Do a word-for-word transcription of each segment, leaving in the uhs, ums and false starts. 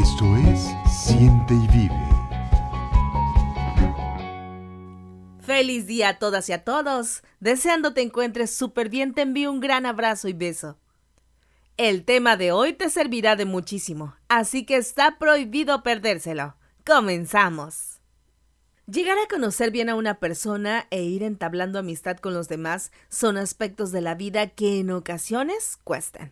Esto es Siente y Vive. Feliz día a todas y a todos. Deseando te encuentres súper bien, te envío un gran abrazo y beso. El tema de hoy te servirá de muchísimo, así que está prohibido perdérselo. ¡Comenzamos! Llegar a conocer bien a una persona e ir entablando amistad con los demás son aspectos de la vida que en ocasiones cuestan.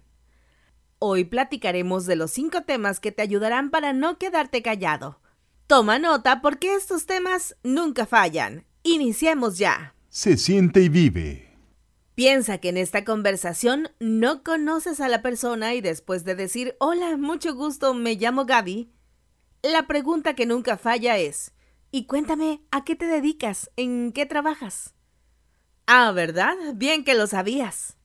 Hoy platicaremos de los cinco temas que te ayudarán para no quedarte callado. Toma nota porque estos temas nunca fallan. Iniciemos ya. Se siente y vive. Piensa que en esta conversación no conoces a la persona y después de decir hola, mucho gusto, me llamo Gaby, la pregunta que nunca falla es y cuéntame, ¿a qué te dedicas? ¿En qué trabajas? Ah, ¿verdad? Bien que lo sabías.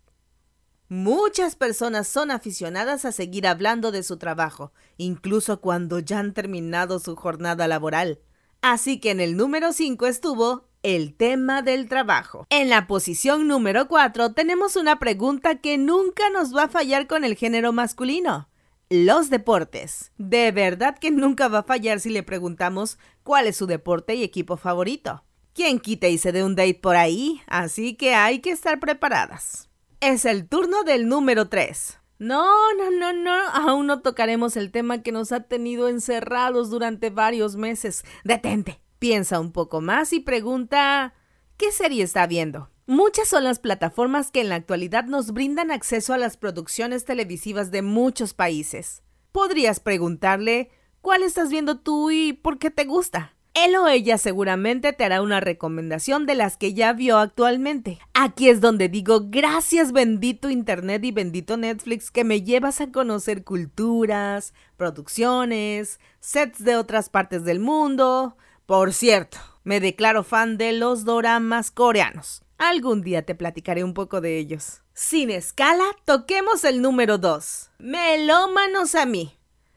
Muchas personas son aficionadas a seguir hablando de su trabajo, incluso cuando ya han terminado su jornada laboral. Así que en el número cinco estuvo el tema del trabajo. En la posición número cuatro tenemos una pregunta que nunca nos va a fallar con el género masculino. Los deportes. De verdad que nunca va a fallar si le preguntamos cuál es su deporte y equipo favorito. ¿Quién quita y se dé un date por ahí? Así que hay que estar preparadas. Es el turno del número tres. No, no, no, no, aún no tocaremos el tema que nos ha tenido encerrados durante varios meses. Detente, piensa un poco más y pregunta, ¿qué serie está viendo? Muchas son las plataformas que en la actualidad nos brindan acceso a las producciones televisivas de muchos países. Podrías preguntarle, ¿cuál estás viendo tú y por qué te gusta? Él o ella seguramente te hará una recomendación de las que ya vio actualmente. Aquí es donde digo, gracias bendito internet y bendito Netflix que me llevas a conocer culturas, producciones, sets de otras partes del mundo. Por cierto, me declaro fan de los doramas coreanos. Algún día te platicaré un poco de ellos. Sin escala, toquemos el número dos. Melómanos a mí.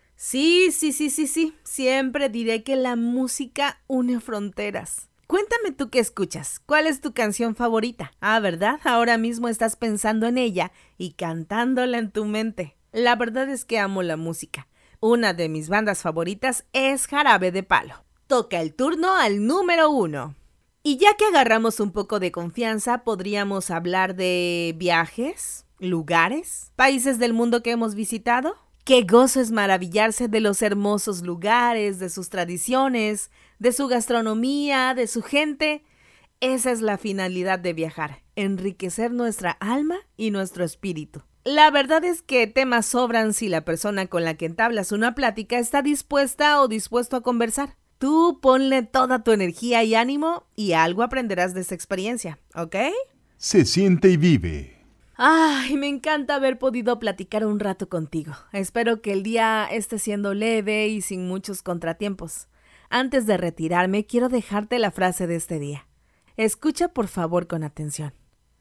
Sí, sí, sí, sí, sí. Siempre diré que la música une fronteras. Cuéntame tú qué escuchas. ¿Cuál es tu canción favorita? Ah, ¿verdad? Ahora mismo estás pensando en ella y cantándola en tu mente. La verdad es que amo la música. Una de mis bandas favoritas es Jarabe de Palo. Toca el turno al número uno. Y ya que agarramos un poco de confianza, podríamos hablar de viajes, lugares, países del mundo que hemos visitado. Qué gozo es maravillarse de los hermosos lugares, de sus tradiciones, de su gastronomía, de su gente. Esa es la finalidad de viajar, enriquecer nuestra alma y nuestro espíritu. La verdad es que temas sobran si la persona con la que entablas una plática está dispuesta o dispuesto a conversar. Tú ponle toda tu energía y ánimo y algo aprenderás de esa experiencia, ¿ok? Se siente y vive. Ay, me encanta haber podido platicar un rato contigo. Espero que el día esté siendo leve y sin muchos contratiempos. Antes de retirarme, quiero dejarte la frase de este día. Escucha por favor con atención.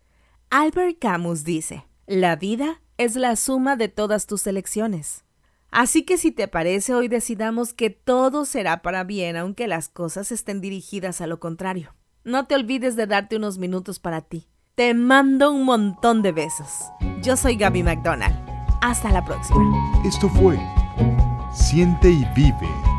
Albert Camus dice, la vida es la suma de todas tus elecciones. Así que si te parece, hoy decidamos que todo será para bien, aunque las cosas estén dirigidas a lo contrario. No te olvides de darte unos minutos para ti. Te mando un montón de besos. Yo soy Gaby McDonald. Hasta la próxima. Esto fue Siente y Vive.